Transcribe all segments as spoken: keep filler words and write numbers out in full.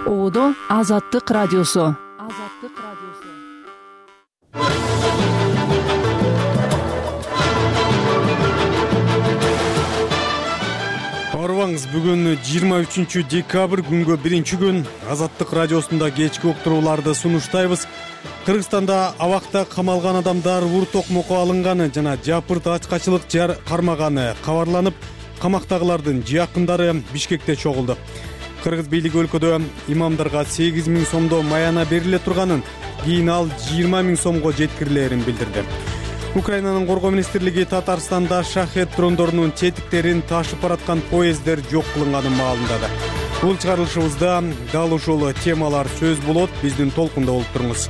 Оодо Азаттык радиосу. Азаттык радиосу. Арбаңыз, бүгүн жыйырма үчүнчү декабрь күнгө биринчи күн. Азаттык радиосунда кечки уктурууларды сунуштайбыз. Кыргызстанда абакта камалган адамдар ур токмокко алынганы жана жапырт ачкачылык жар кармаганы кабарланып, камактагылардын жакындары Бишкекте чогулду. Кыргыз бийлиги өлкөдө имамдарга сегиз миң сомдо маяна бериле турганын, кийин ал жыйырма миң сомго жеткирилерин билдирди. Украинанын коргоо министрлиги Татарстанда шахет дрондорунун четиктерин ташып бараткан поезддер жок кылынганын маалымдады. Бул чыгарылышыбызда дал ушул темалар сөз болот. Биздин толкунда болуп туруңуз.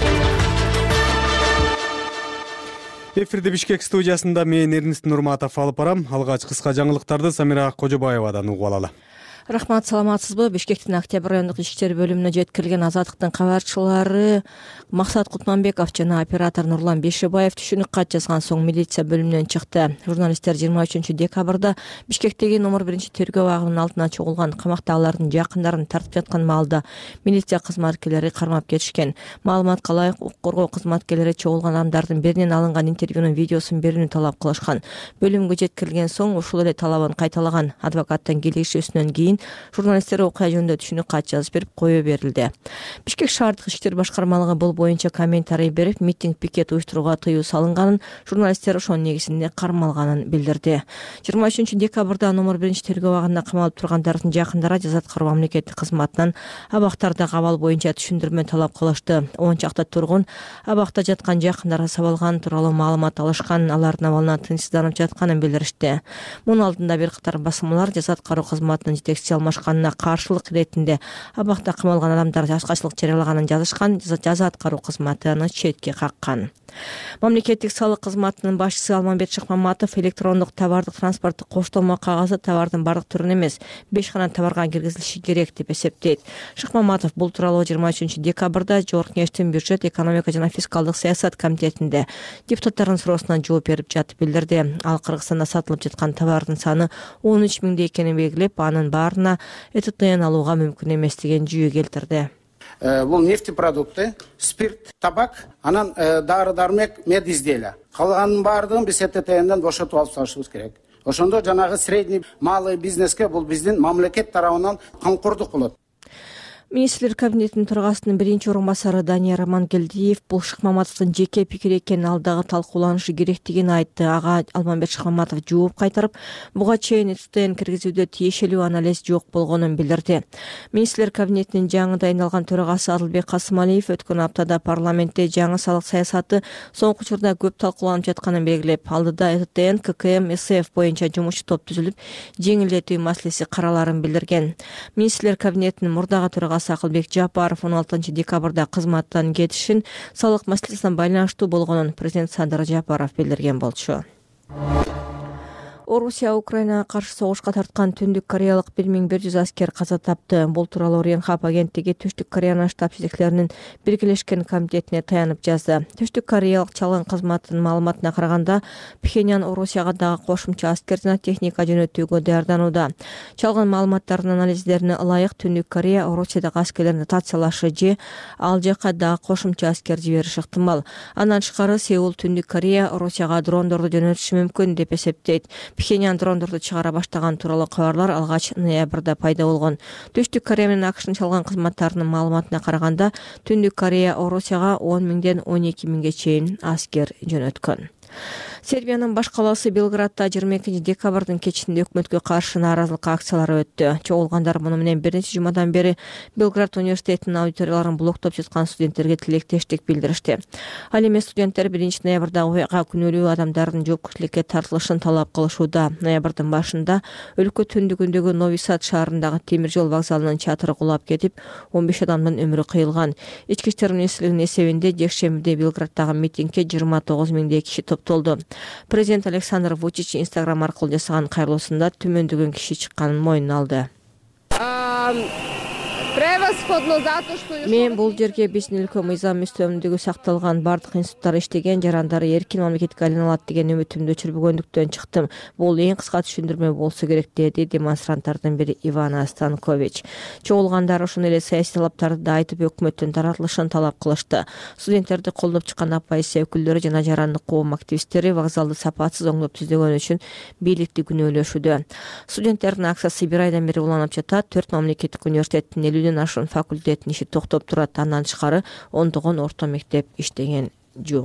Эфирде Бишкек студиясында мен Эрнест Нурматов алып барам. Алгач кыска жаңылыктарды Самира Кожобаевадан угуп алалы. Рахмат, саламатсызбы? Бишкектин Октябрь райондук ички иштер бөлүмүнө жеткирилген Азаттыктын кабарчылары Максат Кутманбеков жана оператор Нурлан Бешебаев түшүнүк кат жазган соң милиция бөлүмүнөн чыкты. Журналисттер жыйырма үчүнчү декабрда Бишкектеги номер биринчи тергөө абагынын алдына чогулган камактагылардын жакындарын тартып жаткан маалда милиция кызматкерлери кармап кетишкен. Маалыматка ылайык, укук коргоо кызматкерлери чогулган адамдардын биринен алынган интервьюнун видеосун берүүнү талап кылышкан. Бөлүмгө жеткирилген соң ушул эле талабын кайталаган. Адвокаттын келишүүсүнөн кийин журналисттер окуя жөнүндө түшүнүк кат жазып берип коюу берилди. Бишкек шаардык иштер башкармалыгы бул боюнча комментарий берип, митинг пикет уюштурууга тыюу салынганын, журналисттер ошонун негизинде кармалганын билдирди. жыйырма үчүнчү декабрда номер биринчи тергөө абагында камалып тургандардын жакындары Жаза аткаруу мамлекеттик кызматынан абактардагы абал боюнча түшүндүрмө талап кылышты. он чакта тургун абакта жаткан жакындары сабалган тууралуу маалымат алышкан, алардын абалынан тынчсызданып жатканын билдиришти. Мунун алдында бир катар басмалар Жаза аткаруу кызматынын жетекчиси алмашканына каршылык иретинде абакта камалган адамдар ачкачылык жарыялаганын жазышкан. Жаза аткаруу кызматы аны четке каккан. Мамлекеттик салык кызматынын башчысы Алмамбет Шыкмаматов электрондук товардык транспорттук коштолмо кагазы товардын бардык түрүн эмес, беш гана товарга киргизилиши керек деп эсептейт. Шыкмаматов бул тууралуу жыйырма үчүнчү декабрда Жогорку Кеңештин бюджет, экономика жана фискалдык саясат комитетинде депутаттардын суроосуна жооп берип жатып билдирди. Ал Кыргызстанда сатылып жаткан товардын саны он үч миңдей экенин белгилеп, анын баарына Э Т Т алууга мүмкүн эмес деген жүйө келтирди. Бул нефтепродукты, спирт, табак, анан дары дармек, мед изделия. Калганын баардыгын биз Э Т Тден бошотуп алып салышыбыз керек. Ошондо жанагы средний малый бизнеске бул биздин мамлекет тарабынан камкордук болот. Министрлер кабинетинин төрагасынын биринчи орун басары Данияр Амангелдиев бул Шыкмаматовдун жеке пикири экенин, ал дагы талкууланышы керектигин айтты. Ага Алмамбет Шыкмаматов жооп кайтарып, буга чейин Э Т Тн киргизүүдө тиешелүү анализ жок болгонун билдирди. Министрлер кабинетинин жаңы дайындалган төрагасы Адылбек Касымалиев өткөн аптада парламентте жаңы салык саясаты соңку учурда көп талкууланып жатканын белгилеп, алдыда Э Т Тн, К К М, С Ф боюнча жумушчу топ түзүлүп, жеңилдетүү маселеси караларын билдирген. Министрлер кабинетинин мурдагы төрагасы Акылбек Жапаров он алтынчы декабрда кызматтан кетишин салык маселесине байланыштуу болгонун президент Садыр Жапаров билдирген болчу. Орусия Украинага каршы согушка тарткан Түндүк Кореялык бир миң бир жүз аскер каза тапты. Бул тууралуу Ренхап агенттиги Түштүк Кореянын штаб жетекчилеринин биргелешкен комитетине таянып жазды. Түштүк Кореялык чалгын кызматынын маалыматына караганда, Пхеньян Орусияга дагы кошумча аскер жана техника жөнөтүүгө даярданууда. Чалгын маалыматтардын анализдерине ылайык, Түндүк Корея Орусиядагы аскерлерин ротациялашы же ал жака дагы кошумча аскер жибериши ыктымал. Андан тышкары Сеул Түндүк Корея Орусияга дрондорду жөнөтүшү мүмкүн деп эсептейт. Пхеньян дрондорду чыгара баштаган тууралуу кабарлар алгач ноябрда пайда болгон. Түштүк Корея менен А К Шнын чалган кызматтарынын маалыматына караганда, Түндүк Корея Орусияга он миңден он эки миңге чейин аскер жөнөткөн. Сербиянын баш калаасы Белградда жыйырма экинчи декабрдын кечинде өкмөткө каршы нааразылык акциялары өттү. Чогулгандар муну менен бир нече жумадан бери Белград университетинин аудиторияларын блоктоп жаткан студенттерге тилектештик билдиришти. Ал эми студенттер биринчи ноябрда окуяга күнөөлүү адамдардын жоопкерчиликке тартылышын талап кылышууда. Ноябрдын башында өлкө түндүгүндөгү Нови Сад шаарындагы темир жол вокзалынын чатыры кулап кетип, он беш адамдын өмүрү кыйылган. Ички иштер министрлигинин эсебинде жекшембиде Белграддагы митингге жыйырма тогуз миңдей киши топтолду. Президент Александр Вучич Инстаграм аркылуу жасаган кайрылуусунда түмөндөгөн киши чыкканын мойнуна алды. Превосходно за то, что... Мен бул жерге биздин өлкө мыйзам үстөмдүгү сакталган бардык институттар иштеген, жарандары эркин мамлекетке айлана алат деген үмүтүмдү өчүрбөгөндүктөн чыктым. Бул эң кыска түшүндүрмө болсо керек, деди демонстранттардын бири Ивана Станкович. Чогулгандар ошондой эле саясий талаптарды да айтып, өкмөттүн таратылышын талап кылышты. Студенттерди колдоп чыккан оппозиция өкүлдөрү жана жарандык коом активисттери вокзалды сапатсыз оңдоп түздөгөн үчүн бийликти күнөөлөшүүдө. Студенттердин акциясы бир айдан бери уланып жатат. Төрт мамлекеттик университеттин элүүдөн ашуун факультеттин иши токтоп турат. Андан тышкары ондогон орто мектеп иштеген жок.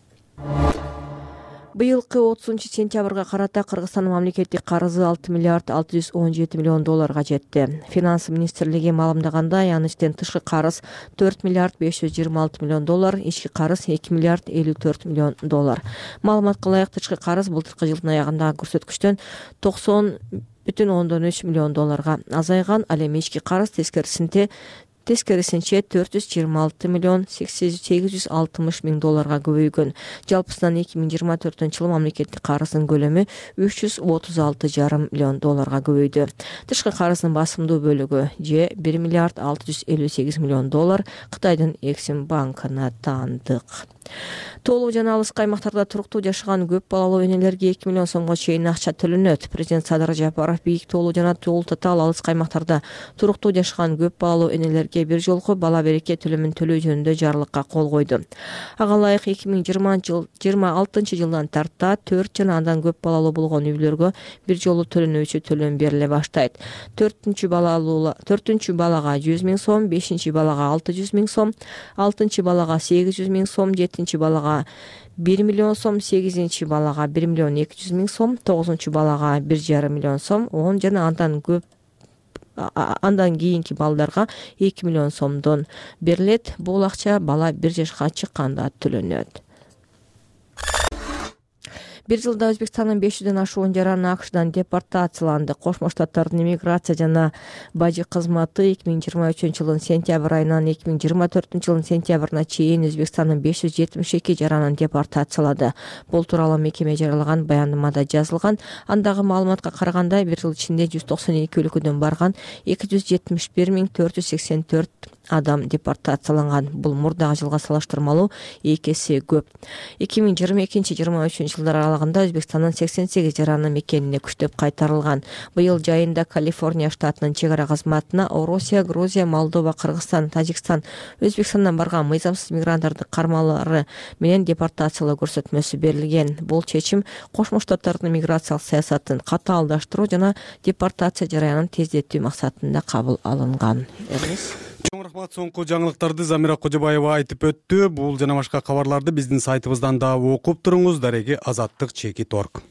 Быйылкы отузунчу сентябрга карата Кыргызстандын мамлекеттик карызы алты миллиард алты жүз он жети миллион долларга жетти. Финансы министрлиги маалымдагандай, анын ичинен тышкы карыз төрт миллиард беш жүз жыйырма алты миллион доллар, ички карыз эки миллиард элүү төрт миллион доллар. Маалыматка ылайык, тышкы карыз былтыркы жылдын аягындагы көрсөткүчтөн токсон бүтүн ондон үч миллион долларга азайган. Ал эми ички карыз тескерисинче Тескерисинче төрт жүз жыйырма алты миллион сегиз жүз алтымыш миң долларга көбөйгөн. Жалпысынан эки миң жыйырма төртүнчү жылы мамлекеттик карыздын көлөмү үч жүз отуз алты жарым миллион долларга көбөйдү. Тышкы карыздын басымдуу бөлүгү же бир миллиард алты жүз элүү сегиз миллион доллар Кытайдын Эксим банкына таандык. Тоолуу жана алыскы аймактарда туруктуу жашаган көп балалуу энелерге эки миллион сомго чейин акча төлөнөт. Президент Садыр Жапаров бийик тоолуу жана тоолуу татаал алыскы аймактарда туруктуу жашаган көп балалуу энелерге бир жолку бала береке төлөмүн төлөө жөнүндө жарлыкка кол койду. Ага ылайык эки миң жыйырма алтынчы жылдан тарта төрт жана андан көп балалуу болгон үйлөргө бир жолу төлөнүүчү төлөм бериле баштайт. төртүнчү балалуу төртүнчү балага жүз миң сом, бешинчи балага алты жүз миң сом, алтынчы балага сегиз жүз миң сом, жетинчи балага бир миллион сом, сегизинчи балага бир миллион эки жүз миң сом, тогузунчу балага бир жарым миллион сом, он жана андан көп андан кийинки балдарга эки миллион сомдон берилет. Бул акча бала бир жашка чыкканда төлөнөт. Бир жылда Өзбекстандын беш жүздөн ашуун жараны АКШдан депортацияланды. Кошмо Штаттардын иммиграция жана бажы кызматы эки миң жыйырма үчүнчү жылдын сентябрь айынан эки миң жыйырма төртүнчү жылдын сентябрына чейин Өзбекстандын беш жүз жетимиш эки жаранын депортациялады. Бул тууралуу мекеме жарыялаган баяндамада жазылган. Андагы маалыматка караганда, бир жыл ичинде жүз токсон эки өлкөдөн барган эки жүз жетимиш бир миң төрт жүз сексен төрт адам депортацияланган. Бул мурдагы жылга салыштырмалуу эки эсе көп. эки миң жыйырма экинчи жыйырма үчүнчү жылдар аралыгында Өзбекстандын сексен сегиз жараны мекенине күчтөп кайтарылган. Быйыл жайында Калифорния штатынын чек ара кызматына Орусия, Грузия, Молдова, Кыргызстан, Тажикстан, Өзбекстандан барган мыйзамсыз мигранттарды кармалары менен депортациялоо көрсөтмөсү берилген. Бул чечим Кошмо Штаттардын миграциялык саясатын катаалдаштыруу жана депортация жараянын тездетүү максатында кабыл алынган. Чоң рахмат. Соңку жаңылыктарды Замира Кожобаева айтып өттү. Бул жана башка кабарларды биздин сайтыбыздан да окуп туруңуз. Дареги Азаттык чекит точка орг.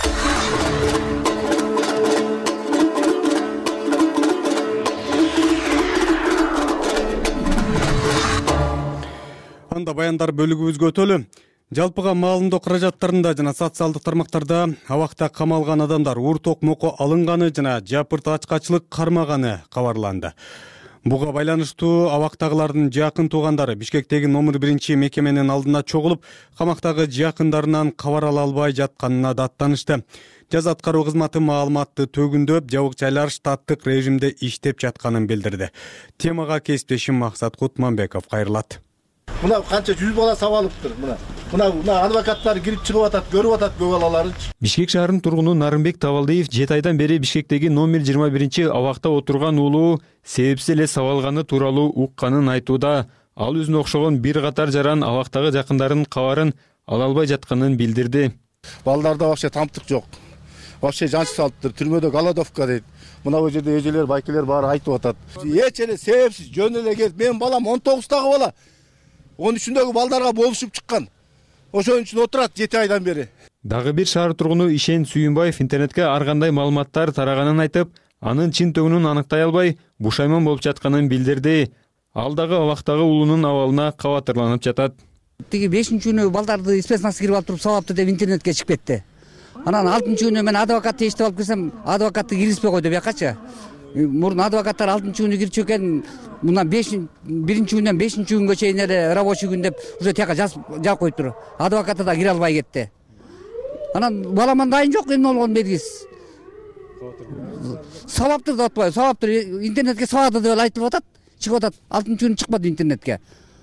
Анда баяндар бөлүгүбүзгө өтөлү. Жалпыга маалымдоо каражаттарында жана социалдык тармактарда абакта камалган адамдар урток мoko алынганы жана жапырт ачкачылык кармаганы кабарланды. Буга байланыштуу абактагылардын жакын туугандары Бишкектеги номер биринчи мекеменин алдына чогулуп, камактагы жакындарынан кабар ала албай жатканына даттанышты. Жаз аткаруу кызматы маалыматты төгүндөп, жабык-жайлар штаттык режимде иштеп жатканын билдирди. Темага кесиптешим Максат Кутманбеков кайрылат. Мына канча жүз бала сабалыптыр. Мына мына мына адвокаттар кирип чыгып атат, көрүп атат көп балаларын. Бишкек шаарынын тургуну Нарымбек Табалдиев жети айдан бери Бишкектеги номер жыйырма биринчи абакта отурган уулу себепсиз эле сабалганы тууралуу укканын айтууда. Ал өзүнө окшогон бир катар жаран абактагы жакындарынын кабарын ала албай жатканын билдирди. Балдарда вообще тамтык жок. Вообще жанчы салыптыр, түрмөдө голодовка дейт. Мына бул жерде эжелер, байкелер баары айтып атат. Эч эле себепсиз жөн эле келип, менин балам он тогуздагы бала он үчүндөгү балдарга болушуп чыккан. Ошон үчүн отурат жети айдан бери. Дагы бир шаар тургуну Ишен Сүйүнбаев интернетке ар кандай маалыматтар тараганын айтып, анын чын төгүнүн аныктай албай, бушайман болуп жатканын билдирди. Ал дагы абактагы уулунун абалына кабатырланып жатат. Тиги бешинчи күнү балдарды испесмасы кирип алып туруп сабапты деп интернетке чыгып кетти. Анан алтынчы күнү мен адвокатты эчтеп алып келсем, адвокатты киргизбей койду биякачы. Мурун адвокаттар алтынчы күнү кирчү экен, мындан биринчи күндөн бешинчи күнгө чейин эле рабочий күн деп уже тияка жазып коюптур. Адвокаты да кире албай кетти. Анан баламан дайын жок, эмне болгон белгисиз. Сабаптыр деп атпайбы, сабаптыр интернетке сабады деп айтылып атат. чыгып атат, алтынчы күнү чыкпады интернетке.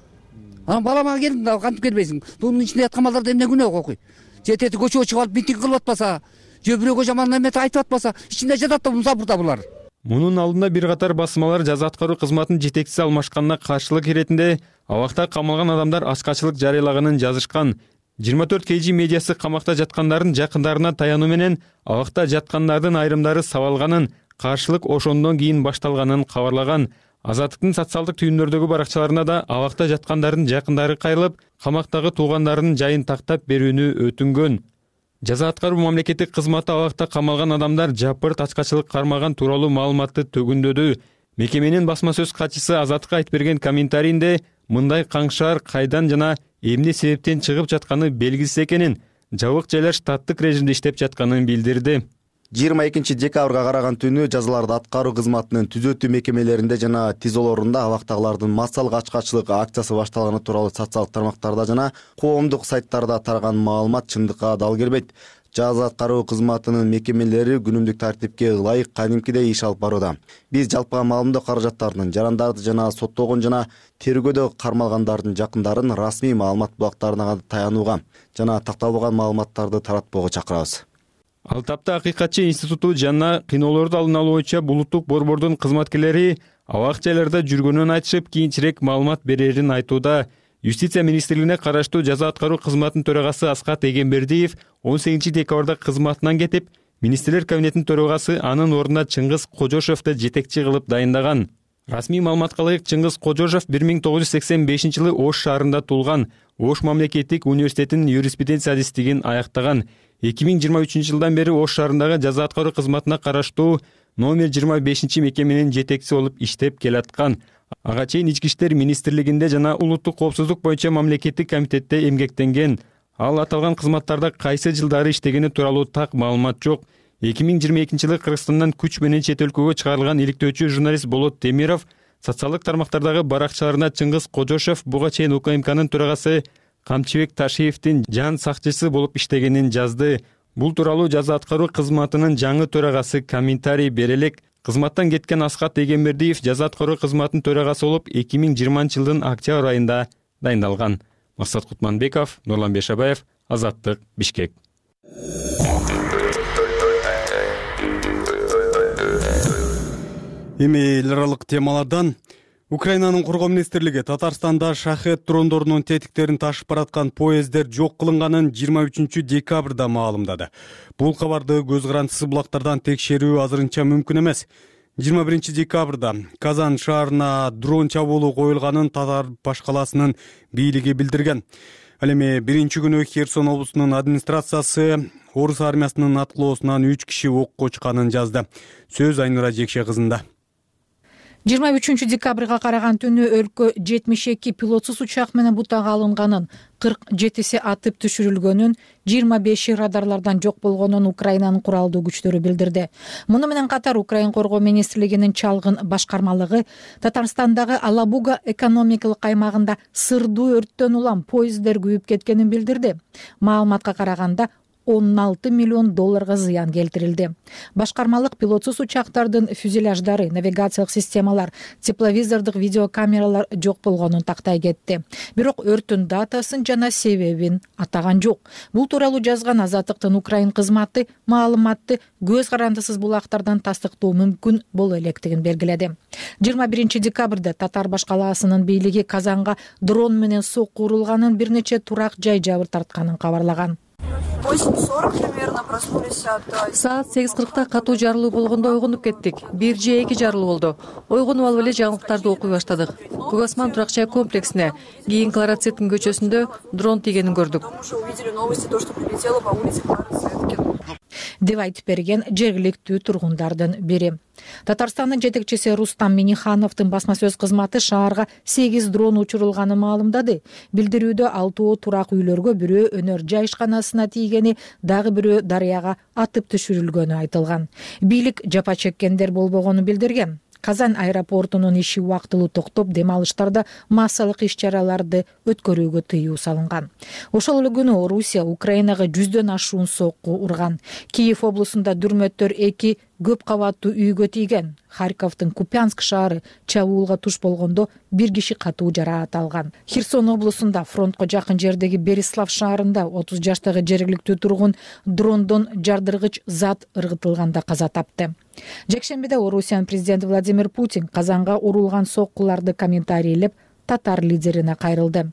Анан балама келдим да кантип келбейсиң? Бунун ичинде яткан балдарда эмне күнөө окуй? Же тети көчөгө чыгып алып митинг кылып атпаса, же бирөөгө жаман эме айтып атпаса, ичинде жатат да мусапырда булар. Мунун алдында бир катар басмалар жаза аткаруу кызматынын жетекчиси алмашканына каршылык иретинде абакта камалган адамдар ачкачылык жарыялаганын жазышкан. жыйырма төрт кей жи медиасы камакта жаткандардын жакындарына таянуу менен абакта жаткандардын айрымдары сабалганын, каршылык ошондон кийин башталганын кабарлаган. Азаттыктын социалдык түйүндөрдөгү баракчаларына да абакта жаткандардын жакындары кайрылып, камактагы туугандарынын жайын тактап берүүнү өтүнгөн. Жаза аткаруу мамлекеттик кызматы абакта камалган адамдар жапырт ачкачылык кармаган тууралуу маалыматты төгүндөдү. Мекеменин басма сөз катчысы Азаттыкка айтып берген комментарийинде мындай каңшаар кайдан жана эмне себептен чыгып жатканы белгисиз экенин, жабык жайлар штаттык режимде иштеп жатканын билдирди. жыйырма экинчи декабрга караган түнү жазаларды аткаруу кызматынын түзөтүү мекемелеринде жана тизолорунда абактагылардын массалык ачкачылык акциясы башталганы тууралуу социалдык тармактарда жана коомдук сайттарда тараган маалымат чындыкка дал келбейт. Жаза аткаруу кызматынын мекемелери күнүмдүк тартипке ылайык кадимкидей иш алып барууда. Биз жалпыга маалымдоо каражаттарынын, жарандарды жана соттолгон жана тергөөдө кармалгандардын жакындарын расмий маалымат булактарына таянууга жана такталбаган маалыматтарды таратпоого чакырабыз. Ал тапта Акыйкатчы институту жана кыйноолорду алдын алуу боюнча булуттук борбордун кызматкерлери абак жайларда жүргөнүн айтышып, кийинчерээк маалымат берерин айтууда. Юстиция министрлигине караштуу жаза аткаруу кызматынын төрагасы Аскат Эгембердиев он сегизинчи декабрда кызматынан кетип, министрлер кабинетинин төрагасы анын ордуна Чыңгыз Кожошевду жетекчи кылып дайындаган. Расмий маалыматка ылайык Чыңгыз Кожошев бир миң тогуз жүз сексен бешинчи жылы Ош шаарында туулган. Ош мамлекеттик университетинин юриспруденция адистигин аяктаган. эки миң жыйырма үчүнчү жылдан бери Ош шаарындагы жаза аткаруу кызматына караштуу номер жыйырма бешинчи мекеменин жетекчиси болуп иштеп келаткан. Ага чейин Ички иштер министрлигинде жана улуттук коопсуздук боюнча мамлекеттик комитетте эмгектенген. Ал аталган кызматтарда кайсы жылдары иштегени тууралуу так маалымат жок. эки миң жыйырма экинчи жылы Кыргызстандан күч менен чет өлкөгө чыгарылган иликтөөчү журналист Болот Темиров социалдык тармактардагы баракчаларына Чыңгыз Кожошев буга чейин УКМКнын төрагасы Камчыбек Ташиевдин жан сакчысы болуп иштегенин жазды. Бул тууралуу жаза аткаруу кызматынын жаңы төрагасы комментарий бере элек. Кызматтан кеткен Аскат Эгембердиев жаза аткаруу кызматынын төрагасы болуп эки миң жыйырманчы жылдын октябрь айында дайындалган. Максат Кутманбеков, Нурлан Бешабаев, Азаттык, Бишкек. Эми эл аралык темалардан Украинанын коргоо министрлиги Татарстанда шахет дрондорунун тетиктерин ташып бараткан поезддер жок кылынганын жыйырма үчүнчү декабрда маалымдады. Бул кабарды көз карандысыз булактардан текшерүү азырынча мүмкүн эмес. жыйырма биринчи декабрда Казан шаарына дрон чабуулу коюлганын Татар башкаласынын бийлиги билдирген. Ал эми биринчи күнү Херсон облусунун администрациясы орус армиясынын аткылоосунан үч киши окко чыкканын жазды. Сөз Айнура Жекше кызында. жыйырма үчүнчү декабрга караган түнү өлкө жетимиш эки пилотсуз учак менен бутага алынганын, кырк жетиси атып түшүрүлгөнүн, жыйырма беши радарлардан жок болгонун Украинанын куралдуу күчтөрү билдирди. Муну менен катар Украин коргоо министрлигинин чалгын башкармалыгы Татарстандагы Алабуга экономикалык аймагында сырдуу өрттөн улам поезддер күйүп кеткенин билдирди. Маалыматка караганда он алты миллион долларга зыян келтирилди. Башкармалык пилотсуз учактардын фюзеляждары, навигациялык системалар, тепловизордук видеокамералар жок болгонун тактай кетти. Бирок өрттүн датасын жана себебин атаган жок. Бул тууралуу жазган Азаттыктын Украин кызматы маалыматты көз карандысыз булактардан тастыктоо мүмкүн боло электигин белгиледи. жыйырма биринчи декабрда Татар башкаласынын бийлиги Казанга дрон менен сокку урулганын, бир нече турак жай жабыр тартканын кабарлаган. Саат сегиз кыркта катуу жарылуу болгондо ойгонуп кеттик. бир же эки жарылуу болду. Ойгонуп алып эле жаңылыктарды окуй баштадык. Көк Асман турак жай комплексине кийин Кларацеттин көчөсүндө дрон тийгенин көрдүк, деп айтып берген жергиликтүү тургундардын бири. Татарстандын жетекчиси Рустам Минихановдун басма сөз кызматы шаарга сегиз дрон учурулганын маалымдады. Билдирүүдө алтоо турак үйлөргө, бирөө өнөр жай ишканасына тийгени, дагы бирөө дарыяга атып түшүрүлгөнү айтылган. Бийлик жапа чеккендер болбогонун билдирген. Казан аэропортунун иши убактылуу токтоп, дем алыштарда массалык иш-чараларды өткөрүүгө тыюу салынган. Ошол эле күнү Орусия Украинага жүздөн ашуун сокку урган. Киев облусунда дүрмөттөр эки көп кабаттуу үйгө тийген. Харьковдун Купянск шаары чабуулга туш болгондо бир киши катуу жараат алган. Херсон облусунда фронтко жакын жердеги Берислав шаарында отуз жаштагы жергиликтүү тургун дрондон жардыргыч зат ыргытылганда каза тапты. Жекшембиде Орусиянын президенти Владимир Путин Казанга урулган соккуларды комментарийлеп, татар лидерине кайрылды.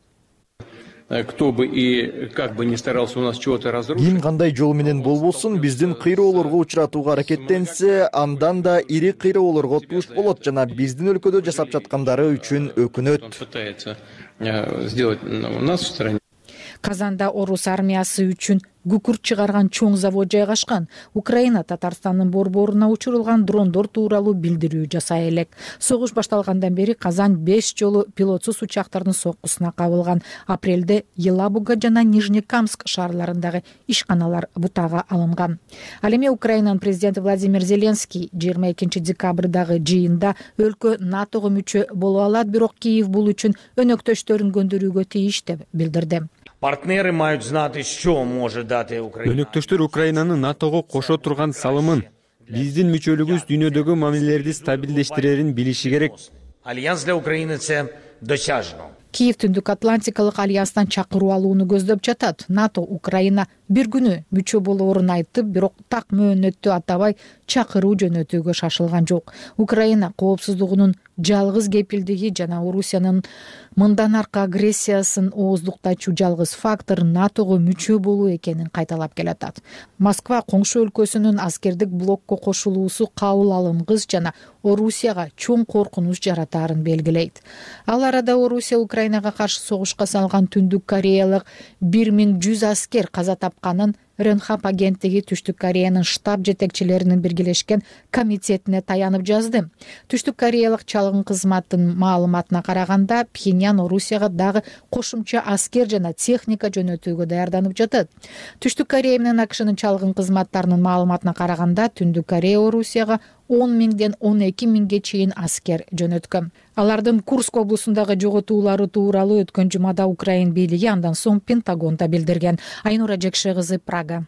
Кто бы и как бы ни старался у нас чего-то разрушить. Ким кандай жол менен болбосун биздин кыйроолорго учуратууга аракеттенсе, андан да ири кыйроолорго туш болот жана биздин өлкөдө жасап жаткандары үчүн өкүнөт. Пытается сделать у нас в стране. Казанда орус армиясы үчүн күкүрт чыгарган чоң завод жайгашкан. Украина Татарстандын борборуна учурулган дрондор тууралуу билдирүү жасай элек. Согуш башталгандан бери Казан беш жолу пилотсуз учактардын соккусуна кабылган. Апрелде Елабуга жана Нижнекамск шаарларындагы ишканалар бутага алынган. Ал эми Украинанын президенти Владимир Зеленский жыйырма экинчи декабрдагы жыйында өлкө натого мүчө боло алат, бирок Киев бул үчүн өнөктөштөрүн көндүрүүгө тийиш деп билдирди. Партнеры мають знати, що може дати Україна. Өнөктөштөр Украинаны натого кошо турган салымын, биздин мүчөлүгүбүз дүйнөдөгү мамилелерди стабилдештирерин билиши керек. Альянс для України – це досяжно. Киев Түндүк Атлантикалык альянстан чакыруу алууну көздөп жатат. НАТО Украина бир күнү мүчө болоорун айтып, бирок так мөөнөттү атабай чакыруу жөнөтүүгө шашылган жок. Украина коопсуздугунун жалгыз кепилдиги жана Орусиянын мындан аркы агрессиясын ооздуктачу жалгыз фактор натого мүчө болуу экенин кайталап келатат. Москва коңшу өлкөсүнүн аскердик блокко кошулуусу кабыл алынгыс жана Орусияга чоң коркунуч жаратаарын белгилейт. Ал арада Орусия Украинага каршы согушка салган Түндүк Кореялык бир миң жүз аскер каза тапканын Ренхап агенттиги Түштүк Кореянын штаб жетекчилеринин биргелешкен комитетине таянып жазды. Түштүк Кореялык чалгын кызматтын маалыматына караганда, Пхеньян Орусияга дагы кошумча аскер жана техника жөнөтүүгө даярданып жатат. Түштүк Корея менен АКШнын чалгын кызматтарынын маалыматына караганда, Түндүк Корея Орусияга он миңден он эки миңге чейин аскер жөнөткөн. Алардын Курск облусундагы жоготуулары тууралуу өткөн жумада Украин бийлиги андан соң Пентагонда билдирген. Айнура Жекше кызы, Прага.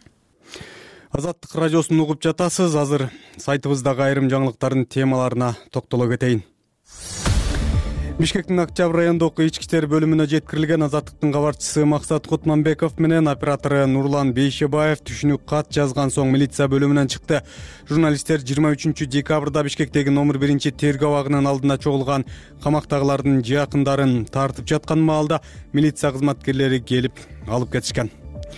Азаттык радиосун угуп жатасыз. Азыр сайтыбыздагы айрым жаңылыктардын темаларына токтоло кетейин. Бишкектин Октябрь райондук ички иштер бөлүмүнө жеткирилген Азаттыктын кабарчысы Максат Кутманбеков менен оператору Нурлан Бейшебаев түшүнүк кат жазган соң милиция бөлүмүнөн чыкты. Журналисттер жыйырма үчүнчү декабрда Бишкектеги номер биринчи тергөө абагынын алдында чогулган камактагылардын жакындарын тартып жаткан маалда милиция кызматкерлери келип алып кетишкен.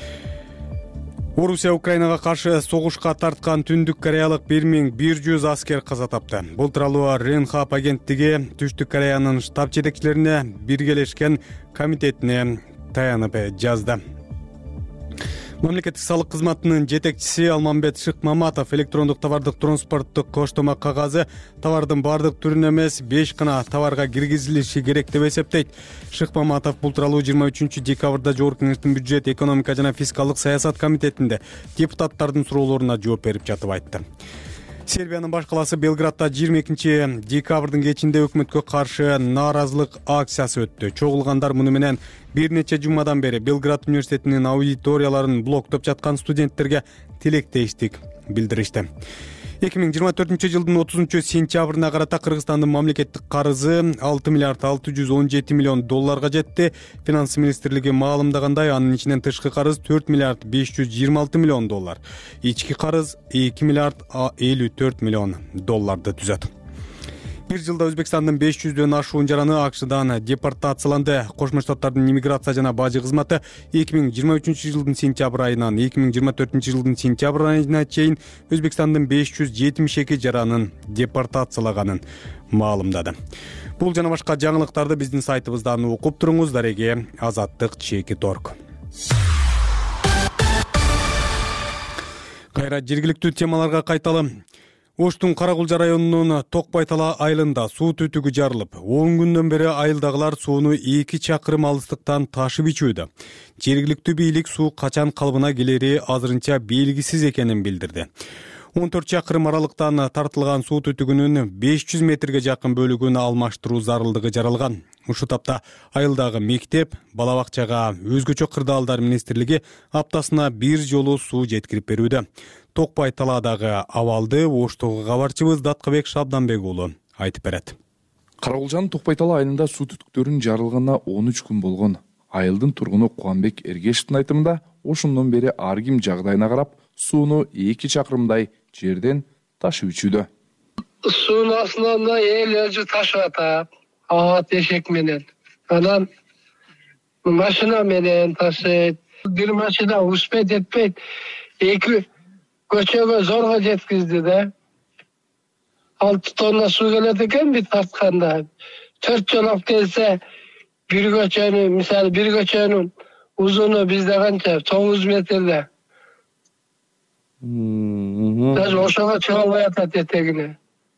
Орусия Украинага каршы согушка тарткан Түндүк Кореялык бир миң бир жүз аскер каза тапты. Бул тууралуу Ренхап агенттиги Түштүк Кореянын штаб жетекчилерине биргелешкен комитетине таянып жазды. Мамлекеттик салык кызматынын жетекчиси Алмамбет Шыкмаматов электрондук товардык транспорттук коштома кагазы товардын бардык түрүнө эмес беш гана товарга киргизилиши керек деп эсептейт. Шыкмаматов бул тууралуу жыйырма үчүнчү декабрда Жогорку Кеңештин бюджет, экономика жана фискалдык саясат комитетинде депутаттардын суроолоруна жооп берип жатып айтты. Сербиянын баш калаасы Белградда жыйырма экинчи декабрдын кечинде өкмөткө каршы нааразылык акциясы өттү. Чогулгандар муну менен бир нече жумадан бери Белград университетинин аудиторияларын блоктоп жаткан студенттерге тилектештик билдиришти. эки миң жыйырма төртүнчү жылдын отузунчу сентябрына карата Кыргызстандын мамлекеттик карызы алты миллиард алты жүз он жети миллион долларга жетти. Финанс министрлиги маалымдагандай, анын ичинен тышкы карыз төрт миллиард беш жүз жыйырма алты миллион доллар, ички карыз эки миллиард элүү төрт миллион долларды түзөт. Бир жылда Өзбекстандын беш жүздөн ашуун жараны АКШдан депортацияланды. Кошмо Штаттардын иммиграция жана бажы кызматы эки миң жыйырма үчүнчү жылдын сентябрь айынан эки миң жыйырма төртүнчү жылдын сентябрь айына чейин Өзбекстандын беш жүз жетимиш эки жаранын депортациялаганын маалымдады. Бул жана башка жаңылыктарды биздин сайтыбыздан окуп туруңуз. Дареге Азаттык чеки торг. Кайра жергиликтүү темаларга кайталы. Оштун Каракулжа районунун Токбайтала айылында суу түтүгү жарылып, он күндөн бери айылдагылар сууну эки чакырым алыстыктан ташып ичүүдө. Жергиликтүү бийлик суу качан калыбына келери азырынча белгисиз экенин билдирди. он төрт чакырым аралыктан тартылган суу түтүгүнүн беш жүз метрге жакын бөлүгүн алмаштыруу зарылдыгы жаралган. Ушу тапта айылдагы мектеп, бала бакчага өзгөчө кырдаалдар министрлиги аптасына бир жолу суу жеткирип берүүдө. Токпай талаадагы абалды Оштогу кабарчыбыз Даткыбек Шабданбек уулу айтып берет. Караколжанын Токпай тала айылында суу түтүктөрүнүн жарылганына он үч күн болгон. Айылдын тургуну Кубанбек Эргешевдин айтымында ошондон бери ар ким жагдайына карап сууну эки чакырымдай жерден ташып ичүүдө. Суун астынан эл өзү ташып атат. Аат эшек менен. Анан машина менен ташыйт. Бир машина успеть этпейт. Эки көчөгө зорго жеткизди да. алты тонна суу келет экен бит тартканда. төрт жол алып келсе, бир көчөнүн, мисалы бир көчөнүн узуну бизде канча? тогуз метрде. Даже ошого чыга албай атат этегине.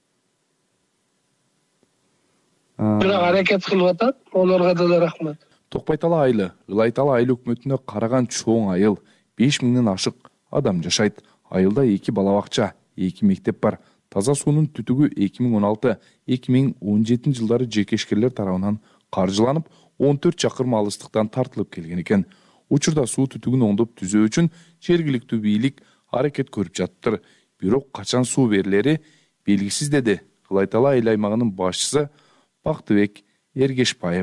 Бирок аракет кылып атат, олорго да рахмат. Токпай тала айылы, Ылай тала айыл өкмөтүнө караган чоң айыл, беш миңден ашык адам жашайт. Айылда эки бала бакча, эки мектеп бар. Таза суунун түтүгү эки миң он алты — эки миң он жетинчи жылдары жекешкерлер тарабынан каржыланып, он төрт чакырым алыстыктан тартылып келген экен. Учурда суу түтүгүн оңдоп түзөө үчүн жергиликтүү бийлик аракет көрүп жатыптыр. Бирок качан суу берилери белгисиз, деди Ылай тала айыл аймагынын башчысы Бактыбек Эргешбаев.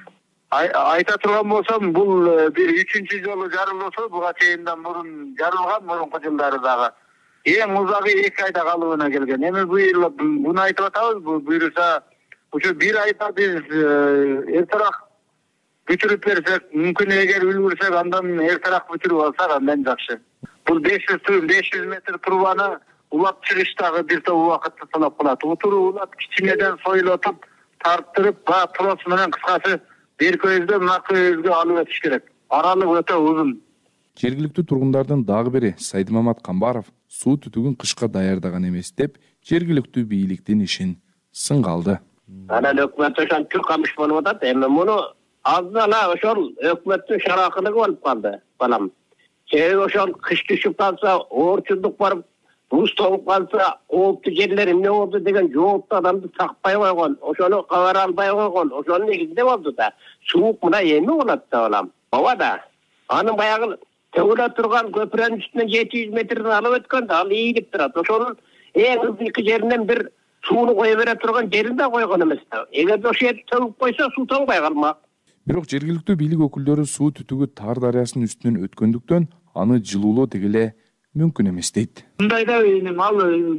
Айта турган болсом, бул бир үчүнчү жолу жарылуусу, буга чейинен мурун жарылган, мурунку жылдары дагы. Эң узагы эки айда калыбына келген. Эми быйыл буну айтып атабыз, бул буйруса ушу бир айда биз эртерээк бүтүрүп берсек, мүмкүн эгер үлгүрсек, андан эртерээк бүтүрүп алсак андан жакшы. Бул беш жүз метр трубаны улап чыгыш дагы бир топ убакытты талап кылат. Утуру улап кичинеден сойлотуп, тарттырып, ба трос менен кыскасы бир көздөн мына көзгө алып өтүш керек. Аралык өтө узун. Жергиликтүү тургундардын дагы бири Сайдмамат Камбаров суу түтүгүн кышка даярдаган эмес деп, жергиликтүү бийликтин ишин сынга алды. Анан өкмөт ошон түркамыш болуп атат. Эми муну аздан ошол өкмөттүн шаракылыгы болуп калды, балам. Себеби ошол кыш түшүп калса, оорчулдук барып, буз толуп калса, кооптуу жерлер эмне болду деген жоопту адамды такпай койгон, ошону кабар албай койгон, ошонун негизинде болду да. Суук мына эми болот да, балам. Ооба да. Анын баягы төгүлө турган көпүрөнүн үстүнөн жети жүз метрден алып өткөн да, ал ийилип турат. Ошонун эң ызгыйкы жеринен бир сууну кое бере турган жерин да койгон эмес да. Эгерде ошол жерди төгүп койсо, суу тоңбой калмак. Бирок жергиликтүү бийлик өкүлдөрү суу түтүгү Тар дарыясынын үстүнөн өткөндүктөн аны жылуулоо дегеле мүмкүн эмес дейт. Мындайда ал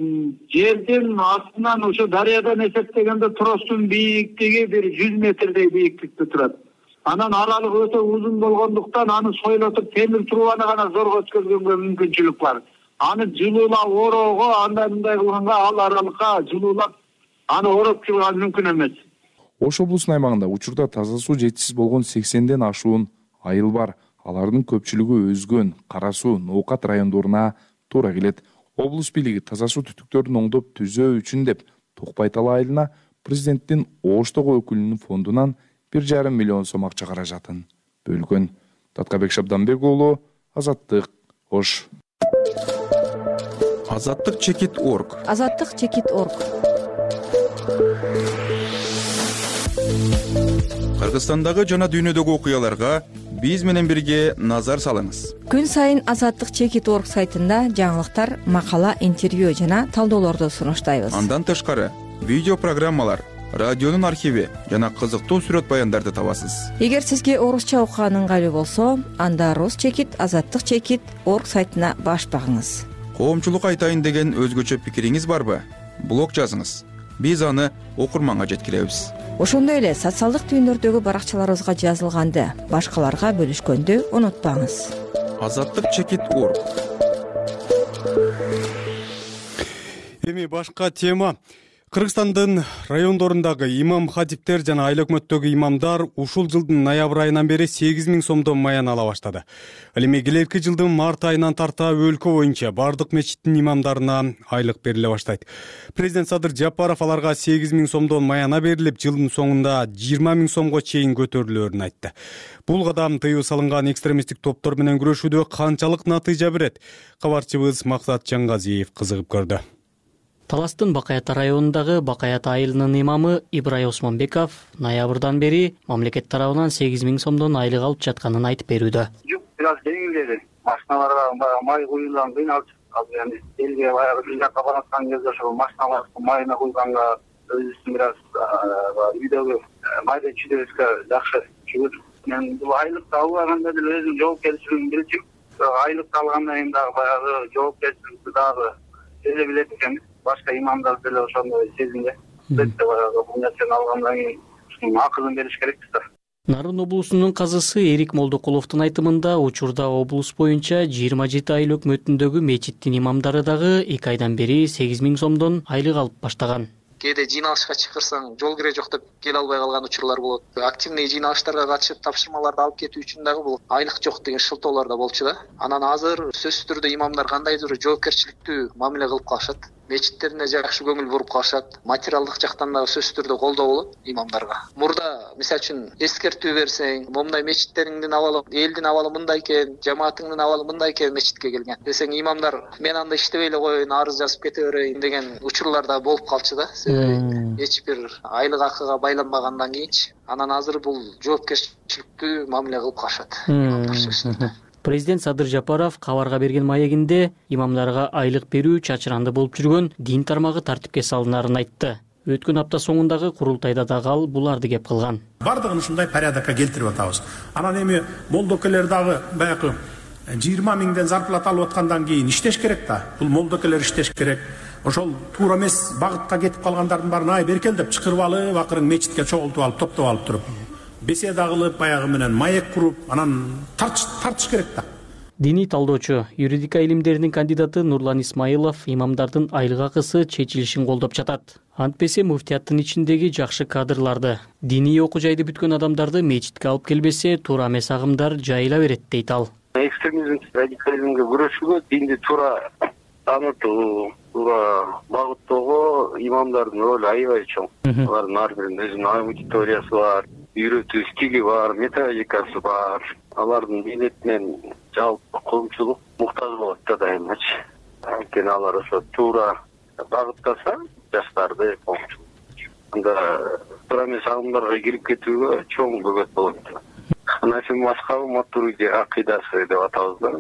жердин астынан ошо дарыядан эсептегенде тростун бийиктиги бир жүз метрдей бийиктикте турат. Анан аралык өтө узун болгондуктан аны сойлотуп темир трубаны гана зорго өткөзгөнгө мүмкүнчүлүк бар. Аны жылуулап ороого, андай мындай кылганга ал аралыкка жылуулап аны ороп чыгуу мүмкүн эмес. Ош облусунун аймагында учурда таза суу жетишсиз болгон сексенден ашуун айыл бар. Алардын көпчүлүгү Өзгөн, Кара Суу, Ноокат райондоруна туура келет. Облус бийлиги таза суу түтүктөрүн оңдоп түзөө үчүн деп Токпай тала айылына президенттин Оштогу өкүлүнүн фондунан бир жарым миллион сом акча каражатын бөлгөн. Даткыбек Шабданбек уулу, Азаттык, Ош. Азаттык чекит точка орг. Азаттык чекит точка орг. Кыргызстандагы жана дүйнөдөгү окуяларга биз менен бирге назар салыңыз. Күн сайын Азаттык чекит точка орг сайтында жаңылыктар, макала, интервью жана талдоолорду сунуштайбыз. Андан тышкары видео программалар, радионун архиви жана кызыктуу сүрөт баяндарды табасыз. Эгер сизге орусча окуган ыңгайлуу болсо, анда Рус чекит, Азаттык чекит точка орг сайтына баш багыңыз. Коомчулук айтайын деген өзгөчө пикириңиз барбы? Блог жазыңыз. Биз аны окурманга жеткиребиз. Ошондой эле социалдык түйүндөрдөгү баракчаларыбызга жазылганды башкаларга бөлүшкөндү унутпаңыз. Азаттык чекит точка орг. Эми башка тема. Кыргызстандын райондорундагы имам хатиптер жана айыл өкмөттөгү имамдар ушул жылдын ноябрь айынан бери сегиз миң сомдон маян ала баштады. Ал эми келерки жылдын март айынан тарта өлкө боюнча бардык мечиттин имамдарына айлык бериле баштайт. Президент Садыр Жапаров аларга сегиз миң сомдон маяна берилип, жылдын соңунда жыйырма миң сомго чейин көтөрүлөөрүн айтты. Бул кадам тыюу салынган экстремисттик топтор менен күрөшүүдө канчалык натыйжа берет? Кабарчыбыз Максат Жаңгазиев кызыгып көрдү. Таластын Бакаята районундагы Бакаята айылынын имамы Ибрай Осмонбеков ноябрдан бери мамлекет тарабынан сегиз миң сомдон айлык алып жатканын айтып берүүдө. Жук, бир аз жеңилдеди. Машиналарга май куюлган кыйналчу азыр эми элге баягы бир жака бараткан кезде ошол машиналардын майына куйганга өзүбүздүн бир аз үйдөгү майда чүйдөбүзгө жакшы жүгүр. Мен бул айлыкты албаганда деле өзүм жоопкерчилигин билчүмүн. Айлыкты алгандан кийин дагы баягы жоопкерчиликти дагы сезе билет экенбиз. Башка имамдар деле ошондой сезимде. Бетте баягы бул нерсени алгандан кийин ушунун акылын бериш керекпиз да. Нарын облусунун казысы Эрик Молдокуловдун айтымында учурда облус боюнча жыйырма жети айыл өкмөтүндөгү мечиттин имамдары дагы эки айдан бери сегиз миң сомдон айлык алып баштаган. Кээде жыйналышка чакырсаң жол кире жок деп келе албай калган учурлар болот. Активный жыйналыштарга катышып тапшырмаларды алып кетүү үчүн дагы бул айлык жок деген шылтоолор да болчу да. Анан азыр сөзсүз түрдө имамдар кандайдыр жоопкерчиликтүү мамиле кылып калышат. Мечиттерине жакшы көңүл буруп калышат. Материалдык жактан дагы сөзсүз түрдө колдоо болот имамдарга. Мурда мисалы үчүн эскертүү берсең, момундай мечиттериңдин абалы, элдин абалы мындай экен, жамаатыңдын абалы мындай экен мечитке келген десең, имамдар мен анда иштебей эле коеюн, арыз жазып кете берейин деген учурлар да болуп калчу да. Эч бир айлык акыга байланбагандан кийинчи. Анан азыр бул жоопкерчиликтүү мамиле кылып калышат имамдар сөзсүз түрдө. Президент Садыр Жапаров кабарга берген маегинде имамдарга айлык берүү чачыранды болуп жүргөн дин тармагы тартипке салынарын айтты. Өткөн апта соңундагы курултайда дагы ал буларды кеп кылган. Бардыгын ушундай порядокко келтирип атабыз. Анан эми молдокелер дагы баягы жыйырма миңден зарплата алып аткандан кийин иштеш керек да. Бул молдокелер иштеш керек. Ошол туура эмес багытка кетип калгандардын баарын ай беркел деп чакырып алып, акырын мечитке чогултуп алып, топтоп алып туруп, беседа кылып, баягы менен маек куруп, анан тартыш керек да. Диний талдоочу, юридика илимдеринин кандидаты Нурлан Исмаилов имамдардын айлык акысы чечилишин колдоп жатат. Антпесе муфтияттын ичиндеги жакшы кадрларды, диний окуу жайды бүткөн адамдарды мечитке алып келбесе, туура эмес агымдар жайыла берет дейт ал. Экстремизм, радикализмге күрөшүүгө динди туура таанытуу, туура багыттоого имамдардын ролу аябай чоң. Алардын ар биринин өзүнүн аудиториясы бар, үйрөтүү стили бар, методикасы бар. Алардын милдетинен жалпы коомчулук муктаж болот да дайымачы. Анткени алар ошо туура багыттаса жаштарды коомчулук. Анда туура эмес агымдарга кирип кетүүгө чоң бөгөт болот. Анан мазхабы матуриди акыйдасы деп атабыз да.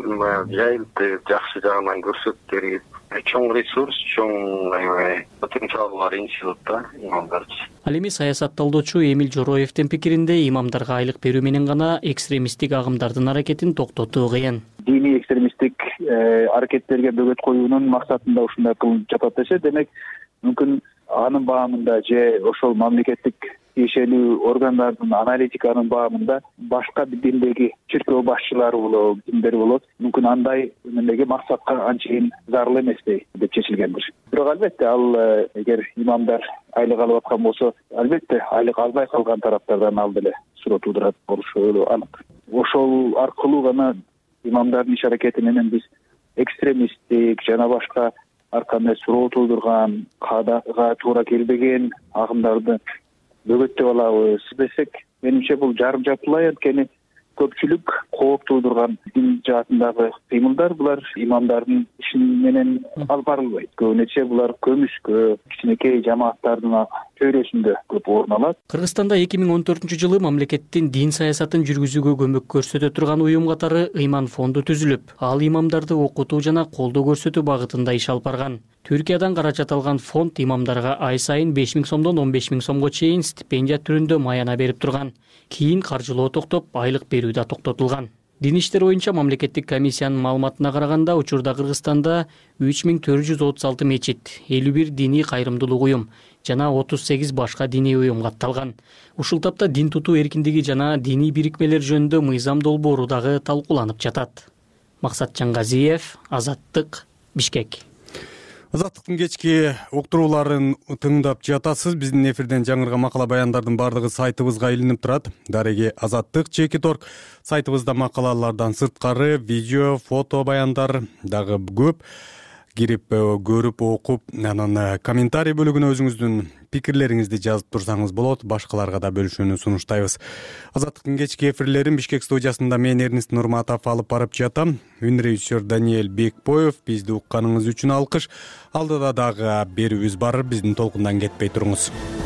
Жайылып жакшы жагынан көрсөтүп чоң ресурс, чоң аябай потенциал бар институт да имамдарчы. Ал эми саясат талдоочу Эмил Жороевдин пикиринде имамдарга айлык берүү менен гана экстремисттик агымдардын аракетин токтотуу кыйын. Диний экстремисттик аракеттерге бөгөт коюунун максатында ушундай кылынып жатат десе, демек мүмкүн анын баамында же ошол мамлекеттик тиешелүү органдардын аналитиканын баамында башка бир диндеги чиркөө башчылары болот, диндер болот. Мүмкүн андай мендеги максатка анчейин зарыл эмеспей деп чечилгендир. Бирок албетте ал эгер имамдар айлык алып аткан болсо, албетте айлык албай калган тараптардан ал деле суроо туудурат болушу анык. Ошол аркылуу гана имамдардын иш аракети менен биз экстремисттик жана башка ар кандай суроо туудурган, каадага туура келбеген агымдарды бөгөттөп алабыз десек, менимче бул жарым жартылай, анткени көпчүлүк кооп туудурган дин жаатындагы кыймылдар булар имамдардын иши менен алып барылбайт. Көбүнчө булар көмүскө, кичинекей жамааттардын чөйрөсүндө көп орун алат. Кыргызстанда эки миң он төртүнчү жылы мамлекеттин дин саясатын жүргүзүүгө көмөк көрсөтө турган уюм катары ыйман фонду түзүлүп, ал имамдарды окутуу жана колдоо көрсөтүү багытында иш алып барган. Түркиядан каражат алган фонд имамдарга ай сайын беш миң сомдон он беш миң сомго чейин стипендия түрүндө маяна берип турган. Кийин каржылоо токтоп, айлык берүү да токтотулган. Дин иштер боюнча мамлекеттик комиссиянын маалыматына караганда, учурда Кыргызстанда үч миң төрт жүз отуз алты мечит, элүү бир диний кайрымдуулук уюм жана отуз сегиз башка диний уюм катталган. Ушул тапта дин тутуу эркиндиги жана диний бирикмелер жөнүндө мыйзам долбоору дагы талкууланып жатат. Максат Жаңгазиев, Азаттык, Бишкек. Азаттыктын кечки уктурууларын тыңдап жатасыз. Биздин эфирден жаңырган макала баяндардын бардыгы сайтыбызга илинип турат. Дареги Азаттык чекит орг сайтыбызда макалалардан сырткары видео, фото баяндар дагы көп. Кирип көрүп, окуп, анан комментарий бөлүгүнө өзүңүздүн пикирлериңизди жазып турсаңыз болот. Башкаларга да бөлүшүүнү сунуштайбыз. Азаттыктын кечки эфирлерин Бишкек студиясында мен Эрнест Нурматов алып барып жатам. Үн режиссер Даниэль Бекбоев. Бизди укканыңыз үчүн алкыш. Алдыда дагы берүүбүз бар. Биздин толкундан кетпей туруңуз.